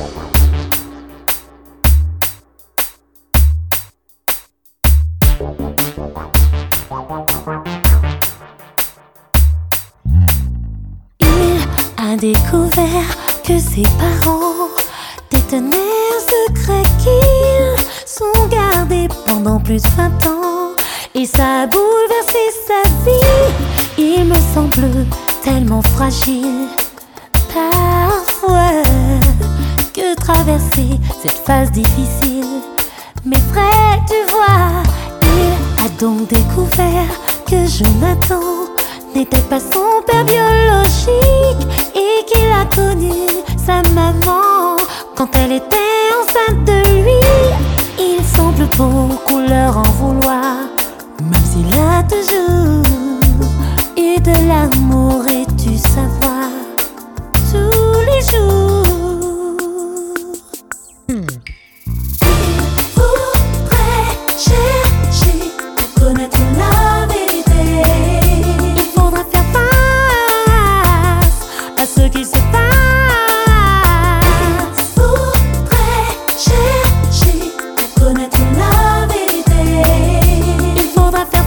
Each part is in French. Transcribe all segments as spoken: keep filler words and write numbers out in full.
Il a découvert que ses parents détenaient un secret qu'ils sont gardés pendant plus de vingt ans. Et ça a bouleversé sa vie. Il me semble tellement fragile parfois que traverser cette phase difficile. Mais frère, tu vois, il a donc découvert que Jonathan n'était pas son père biologique et qu'il a connu sa maman quand elle était enceinte de lui. Il semble beaucoup leur en vouloir, même s'il a toujours eu de l'amour et du savoir tous les jours. Hmm. Il faudrait chercher pour connaître la vérité. Il faudra faire face à ce qui se passe. Il faudrait chercher pour connaître la vérité. Il faudra faire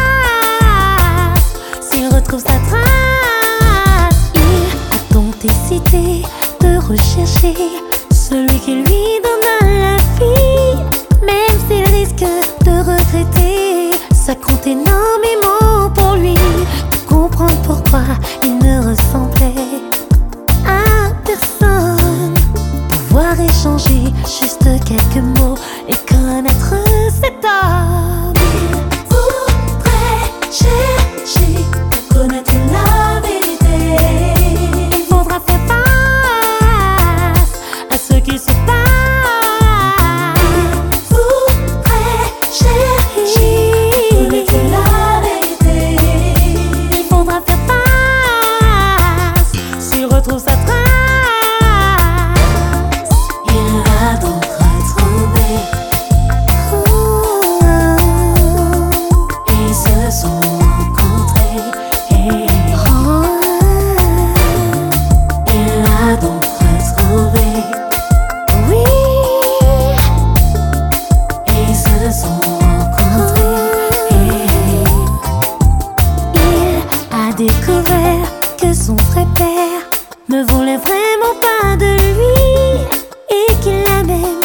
face s'il retrouve sa trace. Il a donc décidé de rechercher celui qui lui donna la vie, même s'il risque de regretter. Ça compte énormément pour lui de comprendre pourquoi il ne ressemblait à personne. Pouvoir échanger juste quelques mots et connaître cet homme. Il faudrait chercher pour connaître la vérité. Il faudra faire face à ce qui se passe. Il faudrait chercher pour connaître la vérité. Il faudra faire face s'il retrouve sa trace. Il a donc retrouvé. Oh, et ils se sont rencontrés. Et oh, il a donc retrouvé. Oui, et ils se sont rencontrés. Il a découvert que son vrai père ne voulait vraiment pas de lui et qu'il l'aimait